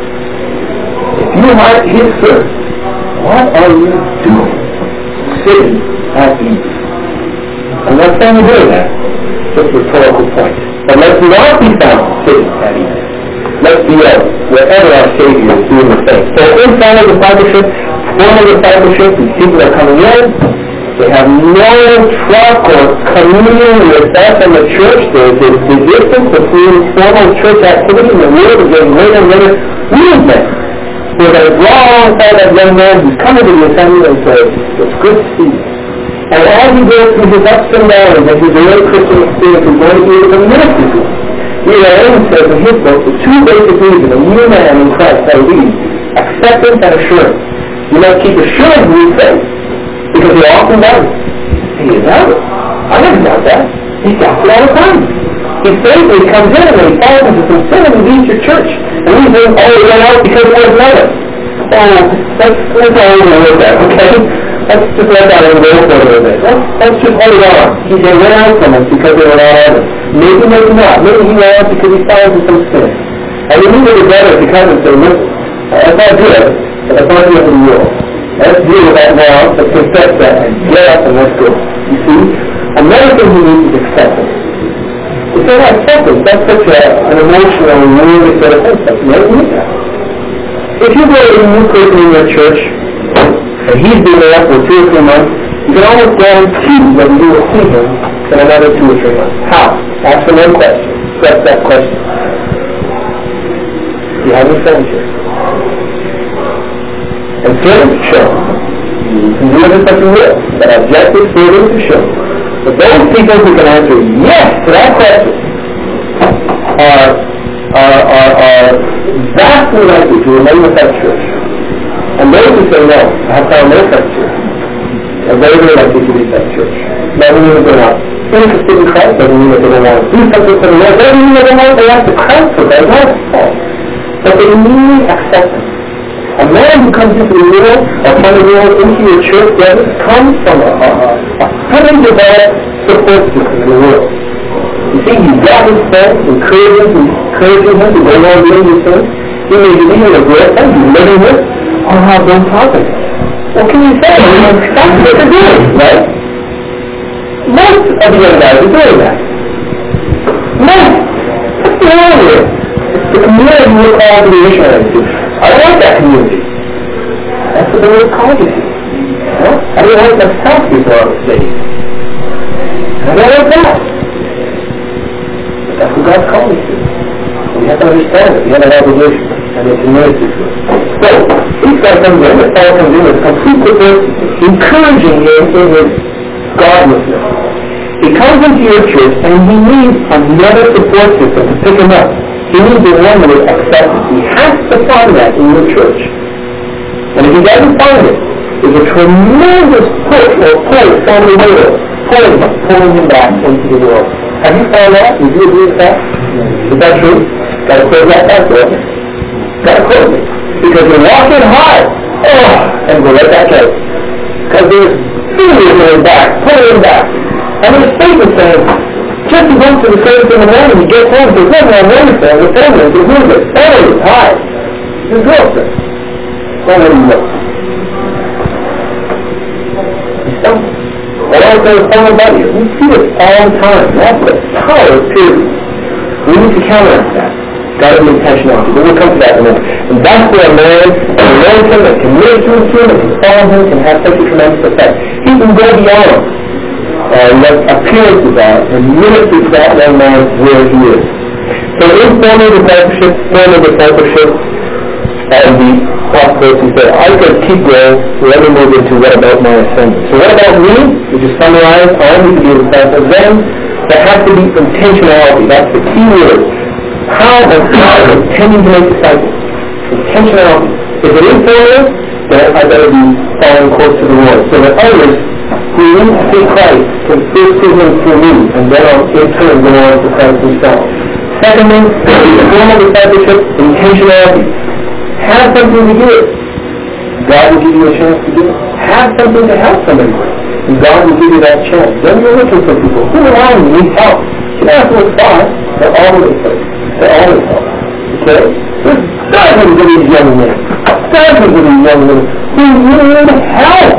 if you are his servant, what are you doing? Sitting at ease. I'm not saying you're doing that. Just a rhetorical point. But let's not be found sitting at ease. Let's be out wherever our Savior is doing the same. So inside of discipleship, formal discipleship, these people are coming in, they have no truck or communion with us in the church. There's this resistance between formal church activity and the Word is getting later and later. Movement. We're going to draw alongside that young man who's coming to the assembly and say, it's good to see you. And as he goes through his ups and downs and his early Christian experience, he's going to be able to minister to him. Elaine says in his book, the two basic reasons a new man in Christ are these: acceptance and assurance. You must keep assurance of your faith, because he often does. He is out. I never doubt that. He doubts it all the time. He's faithful, he comes in and then he falls into some sin and he leaves your church. And we think, oh, he went out because he was another. Oh, let's, let's all overlook that, okay? Let's just let that go for a little bit. Let's, let's just hold on. He they went out from us because they were not others. Maybe, maybe not. Maybe he went out because he fell into some sin. And we need to better to come and say, listen, that's not good, but that's not good for the world. Let's deal with that now, let's confess that, and get up and let's go. You see? Another thing we need is acceptance. It's not acceptance. That's such a, an emotional and weird sort of thing. That's never need that. If you go to a new person in your church, and he's been there for two or three months, you can almost guarantee that you will see him in another two or three months. How? Ask him one question. Press that question. Do you have any friends here? And servants show. You can do it as such a will. But objective servants are shown. But those people who can answer yes to that question are, are, are, are vastly likely to remain with that church. And those who say no, I have found no such church, are very, very likely to leave that church. Doesn't mean that they're not interested in Christ, doesn't mean that they don't want to do something for the Lord, doesn't mean that they don't want to Christ for God, not at all. But they need acceptance. A man who comes into the world, or from the world into your church, doesn't come from a, a, a fully developed support system in the world. You see, you've got his friends, encouraging, encouraging him to go on doing these things. He may be leading a girlfriend, he's living with, or have been talking. What can you say? That's what they're doing, right? Most of the young guys are doing that. Most. What's going on here? The community we're called to be missionaries to. I don't like that community. That's what the Lord called you to. Huh? I don't like myself before I was saved. I don't like that. But that's what God's called me to. We have to understand it. We have an obligation. And it's humility to it. So, this guy comes in, this fellow comes in with complete support, encouraging him in his godlessness. He comes into your church and he needs another support system to pick him up. He needs the one that is acceptance. He has to find that in your church. And if he doesn't find it, there's a tremendous push or pull from the world, pulling him, pulling him back into the world. Have you found that? Would you agree with that? Is that true? Got to close that back door. Got to close it. Because you're walking hard. Oh, and we'll let that go. Because there's fear going back, pulling him back. And there's Satan saying, just as once to the service in the morning, he gets home, there's nothing on Wednesday, the family, there's music, family is high. There's girlfriend. Don't let him look. He's something. What else is something about you? We see it all the time. That's the power of purity. We need to counteract that. Got to be intentionality. But we'll come to that in a minute. And that's where a man can learn him and can minister to him and can follow him can have such a tremendous effect. He can go beyond uh, what appearances are and minister to that young man where he is. So in formal discipleship, formal discipleship, and the apostles, he said, I could keep going, so let me move into what about my assembly. So what about me? We just summarize, I need to be a disciple. Then there has to be intentionality. That's the key word. How and how are intending to make disciples? Intentionality. If it is formal, that I better be following close to the Lord, so that others who need to see Christ can first see Him through me, and then I'll in turn go on to Christ Himself. Secondly, the formal discipleship, intentionality. Have something to give. God will give you a chance to do it. Have something to help somebody with, and God will give you that chance. Then you're looking for people who around you need help. You don't have to look far. They're always there. They're always help. Okay? There's dozens of these young men, dozens of these young men who need help.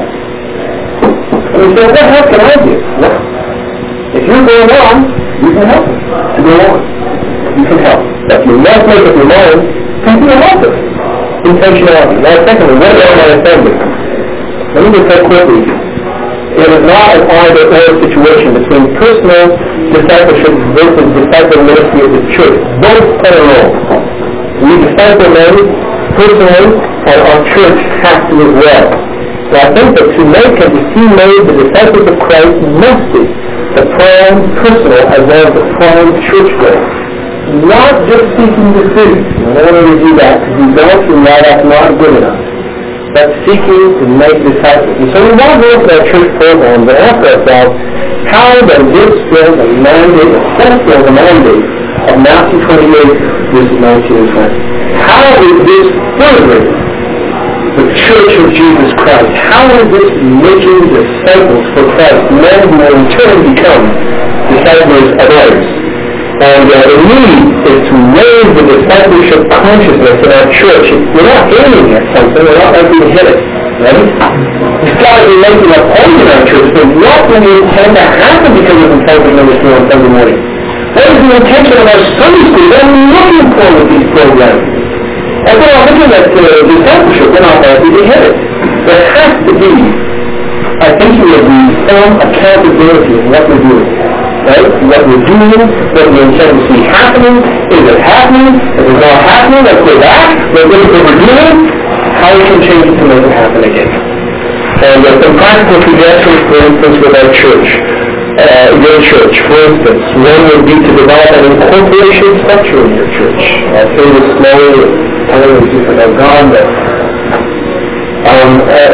And you say, what help can I give? Well, if you're going on, you can help them to go on. You can help. But you must make up your mind who can help them. Intentionality. Now, secondly, what about my offending? Let me just say quickly. It is not an either-or situation between personal discipleship versus disciple ministry of the church. Both play a role. We disciple men personally, and our church has to as well. So I think that to make and to see made the disciples of Christ must be the prime personal as well as the prime church goal. Not just seeking the food. We don't want to do that because we don't feel that that's not good enough. But seeking to make disciples. And so we want to look at our church programs and ask ourselves, how does this fill the mandate, fulfill the mandate of Matthew twenty-eight, verses nineteen and twenty? How is this furthering the Church of Jesus Christ? How is this making disciples for Christ, men who will in turn become disciples of others? And uh, the need is to raise the discipleship consciousness in our church. We're not aiming at something, we're not likely to hit it. Right? We've got to be making a point in our church, but what do we intend to happen because of discipleship ministry on Sunday morning? What is the intention of our Sunday school? What are we looking for with these programs? And we're not looking at uh, discipleship, we're not likely to hit it. There has to be, I think you would be some accountability in what we're doing. Right? What we're doing, what we intend to see happening, is it happening? If it's not happening, let's go back, let's look at what we're doing, how we can change it to make it happen again. And uh, some practical suggestions, for instance, with our church, uh, your church, for instance, one would be to develop an incorporation structure in your church. I'll say this slowly, telling you if I've gone there. Um, uh,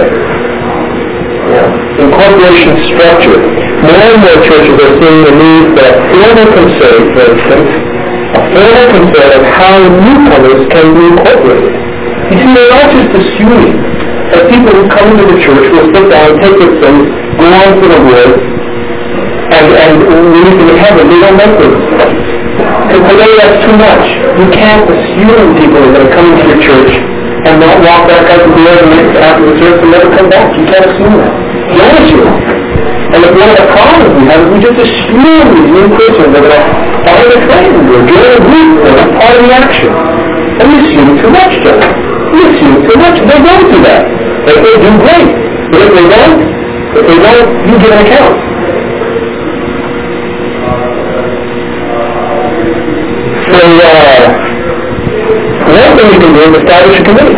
yeah, incorporation structure. More and more churches are seeing the need for a formal concern, for instance, a formal concern of how newcomers can be incorporated. You see, they're not just assuming that people who come into the church will sit down, take their place, go on for the word, and, and leave them in heaven. They don't make those decisions. Because today that's too much. You can't assume people that are coming to your church and not walk back out the door and after the service and never come back. You can't assume that. You don't assume. And if one of the problems we have is we just assume these new Christians are going to follow the trend or join a group or a part of the action. And we assume too much, John. We assume too much. They don't do that. If they do, great. But if they don't, if they don't, you give an account. So, uh, one thing you can do is establish a committee.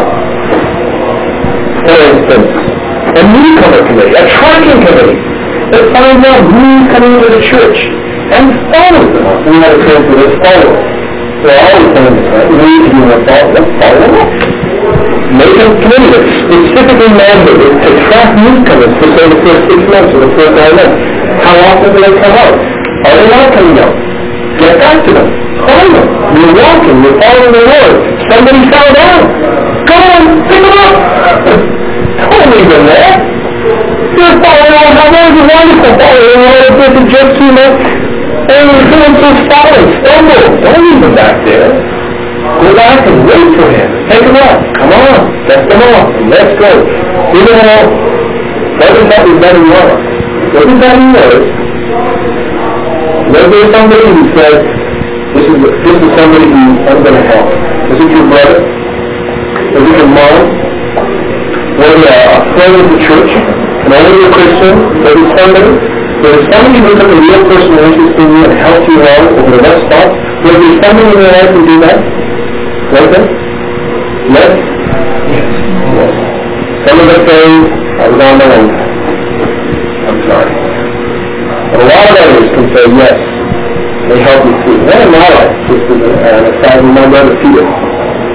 For instance, a newcomer committee, a tracking committee that finds out who's coming into the church and follows them. We have a term for this, follow. We're always saying this, right? We need to do more follow. Let's follow them up. Make a committee that's specifically mandated to track newcomers for say the first six months or the first nine months. How often do they come out? Are they not coming out? Get back to them. Call them. You're walking. You're following the Lord. Somebody fell down. Go on. Pick them up. Don't leave them there. You're following on. How long is it wonderful following the Lord? This is just too much. And you're doing some falling. Stumble. Don't leave them back there. Go back and wait for him. Take them up. Come on. Dust them off. And let's go. Give them all. Everybody better you are. Everybody knows. Maybe there's somebody who says, this is, this is somebody who I'm going to help. This is your brother. This is your mom. Whether a friend of the church, an older Christian, maybe somebody. There's somebody who's a real person who is interested in you and helps you along over the next stop. Will there be somebody in your life who do that? Right there? Yes? Yes. Yes. Some of us say, I was on my own. I'm sorry. And a lot of others can say, yes, they help me too. One in my life, just as an aside, my brother Peter.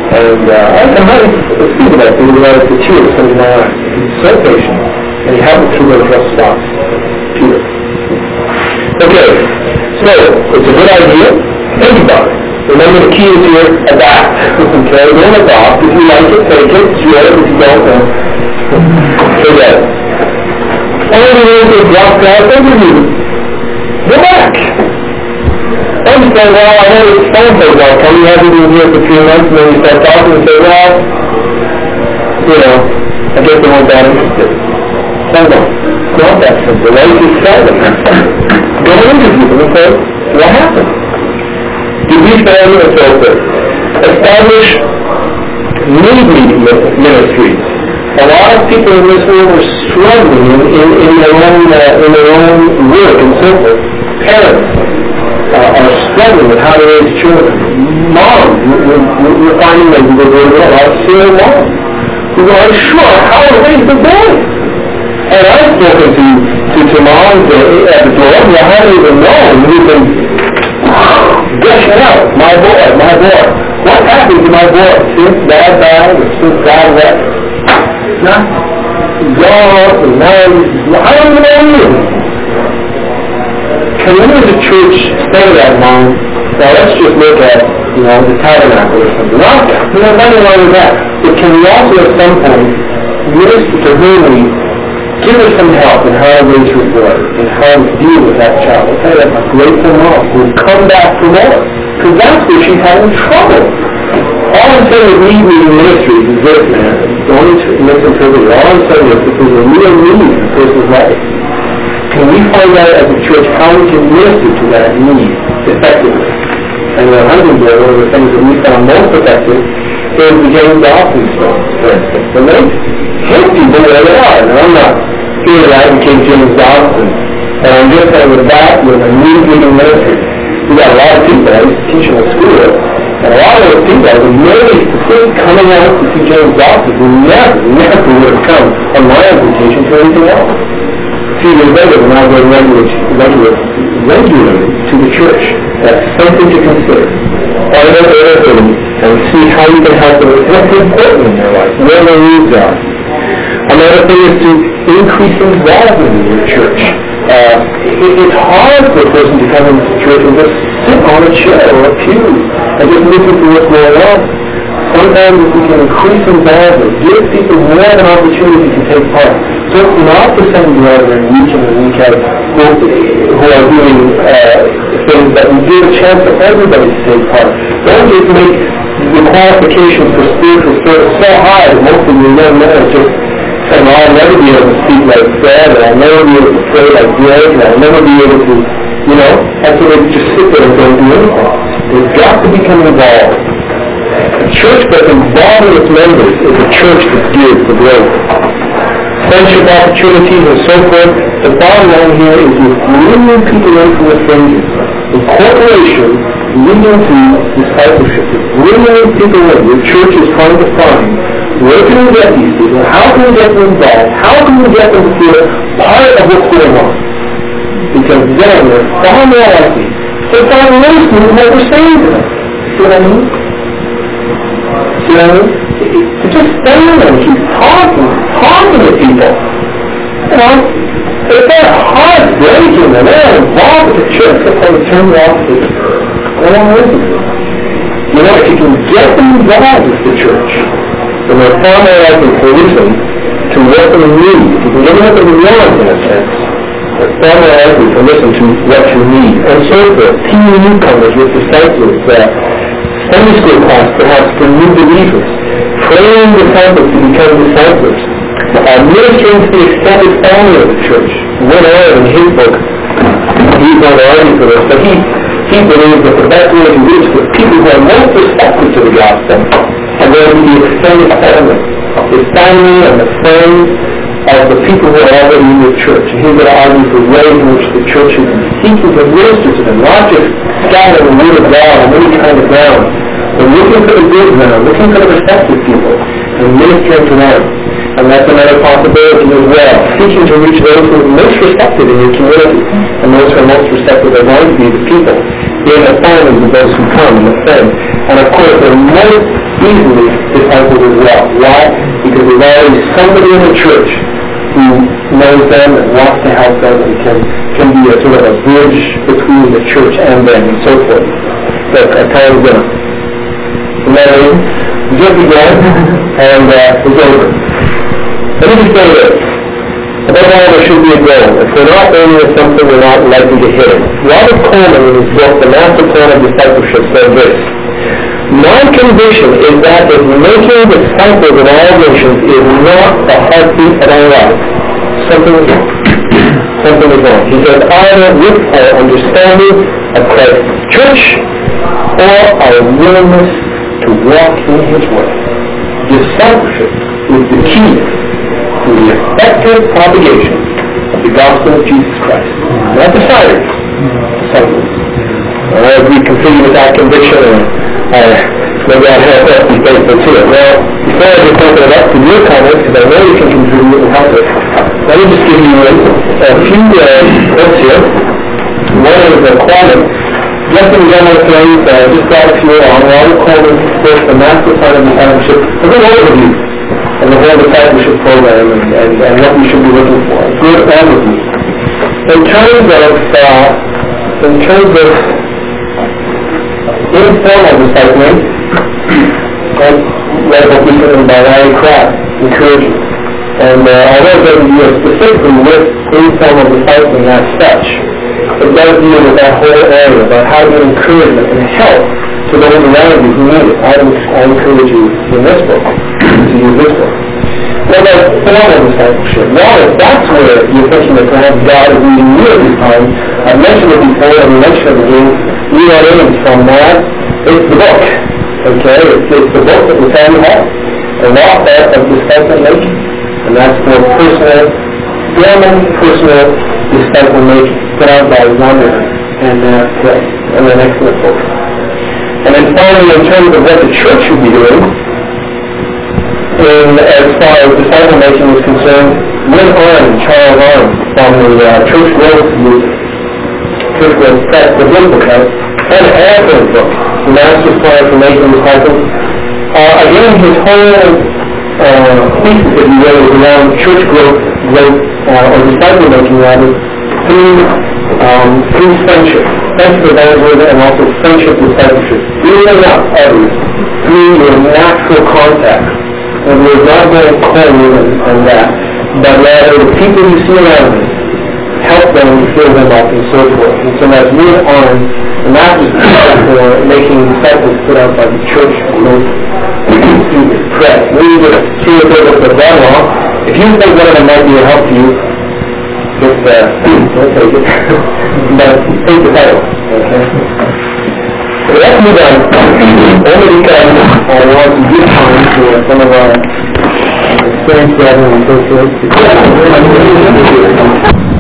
And uh, I can really speak about things about it to tears coming to my eyes. He's so patient, and he helped me through those rough spots. Peter. Okay, so it's a good idea. Think about it. Remember the key is here, adapt. Okay, don't adopt. If you like it, take it. Share it. If you don't, then forget it. All the ways they dropped out, they didn't. Go back. Understand, well, I know it's phone calls out. Come, you haven't been here for three months, and then you start talking and say, well, you know, I guess they weren't that interested. No, no. It's not that simple. Why don't you tell them? Go interview them and say, what happened? Did we fail and so forth? Establish need meeting ministries. A lot of people in this world are struggling in, in, in, their, own, uh, in their own work and so forth. Parents uh, are struggling with how to raise children. Moms, we're, we're finding that we're going to a lot of single moms who are unsure how to raise the boys. And I've spoken to, to, to moms at the door who haven't even known who've been gushing out, my boy, my boy. What happened to my boy since dad died or since dad left? Not God and now I don't even know you. Can we as a church say that, Mom? Now let's just look at, you know, the tabernacle or something. Not that. You know, nothing wrong with that. But can we also at some point minister to whom we give her some help in how to raise her boy and how to deal with that child? I'll tell you that my grateful mom will come back for more. Because that's where she's having trouble. All I'm saying with need meeting ministries is this, man. Don't misinterpret it. All I'm saying is if there's a real need in a person's life, can we find out as a church how we can minister to that need effectively? And in Huntington, one of the things that we found most effective is the James Dawson stones, for instance. And they hit people where they are. And I'm not here to advocate James Dawson. And I'm just saying with that, with a need meeting ministry, we got a lot of people. I used to teach in a school. And a lot of those people are amazed to see coming out to see James Dawson who never, never would have come on my invitation to anything else. See, years later, when I go regular, regular, regularly to the church, that's something to consider. Find out their ability and see how you can help them with what's important in their life, where their needs are. Another thing is to increase involvement in your church. Uh, it, it's hard for a person to come into church and just sit on a chair or a pew and just listen to what's going on. Sometimes if we can increase involvement, give people more of an opportunity to take part. So it's not the same brethren week in and week out who, who are doing uh, things, that we give a chance for everybody to take part. Don't just make the qualifications for spiritual service so high that most of your young men are just saying, oh, I'll never be able to speak like Fred, and I'll never be able to pray like Greg, and I'll never be able to, you know, and so they just sit there and don't do anything. They've got to become involved. A church that's involved with its members is a church that's geared for growth. Friendship opportunities and so forth. The bottom line here is you're bringing people in from the fringes. Incorporation leading to discipleship. You're bringing people in. Your church is trying to find where can we get these people? How can we get them involved? How can we get them to feel part of what's going on? Because then they're far more likely to find listening to what we're saying to them. See what I mean? See what I mean? To just stand there and keep talking, talking to people. You know, if they're heartbreaking and they're involved with the church, they're going to turn you off to I don't listen to them. You know, if you can get them involved with the church, then they're far more likely to listen to what they need. If you can get them what they want, in a sense, they're far more likely to listen to what you need. And so forth. Team newcomers with disciples, uh, Sunday school class perhaps for new believers, training disciples to become disciples, uh, ministering to the extended family of the church. Went on in his book, he's going to argue for this, but he, he believes that the best way to reach the people who are most receptive to the gospel are going to be the extended family, the family and the friends of the people who are already in the church. And he's going to argue for ways in which the church is seeking to minister to them, not just scatter the word of God on any kind of ground, but looking for the good ground, looking for the receptive people, and ministering to them. And that's another possibility as well, seeking to reach those who are most receptive in your community. And those who are most receptive are going to be the people in the families of those who come and the friends. And of course, they're most easily discipled as well. Why? Because there's always somebody in the church who knows them and wants to help them and can, can be a sort of a bridge between the church and them and so forth. But at times, uh, then just began and uh, it's over. Let me just say this. Above all, there should be a goal. If we're not aiming at something, we're not likely to hit it. Robert Coleman, in his book, The Master Plan of Discipleship, said this: my conviction is that if making disciples of all nations is not the heartbeat of our life, something is wrong. Something is wrong. He says, either with our understanding of Christ's church or our willingness to walk in His way. Discipleship is the key to the effective propagation of the gospel of Jesus Christ. Not the science, disciples. And as we continue with that conviction, and uh, may God help us be faithful to it. Now, before I just open it up to your comments, because I know you can contribute and help us, let me just give you a, a few uh, notes here. One is a quote. Just in general terms, uh, just got a few on Robert Coleman's book, The Master Plan of Discipleship. A good overview of the whole discipleship program and, and, and what we should be looking for. A good overview. In terms of, uh, in terms of informal discipling, I read a book recently by Larry Kraft, Encouraging. And uh, although it doesn't deal specifically with informal discipling as such, it does deal with that whole area about how to encourage and help to those around you who need it. I, I encourage you in this book to use this book. What about formal discipleship? Well, if that's where you're thinking that perhaps God is leading you at this time, I've mentioned it before, and we mentioned it again, you are in from that. It's the book. Okay? It's, it's the book that we found you have. The law of disciple making. And that's for personal, formal personal disciple making, put out by Wonder and uh, Clay, and an excellent book. And then finally, in terms of what the church should be doing, in, as far as disciple making is concerned, Lynn Arnn, Charles Arnn, from the uh, Church Growth Group, Church Growth Press, the book book out, and an excellent book, The Master's Plan for Making Disciples. Uh, again, his whole uh, thesis, if you will, is around church growth, growth uh, or disciple making rather, through, um, through friendship, friendship evangelism, and also friendship discipleship. Building up others through your natural contact. And we're not going to claim and, and that, but rather the people you see around you, help them, fill them up, and so forth. And so that's moving on, and that is for making disciples put out by the church growth press. We just see a bit of the bottom off. If you think one of them might be a help to you, just uh, don't take it. But take the title. Okay? So let's move on. Only because I want to give time for some of our experienced brethren and so forth.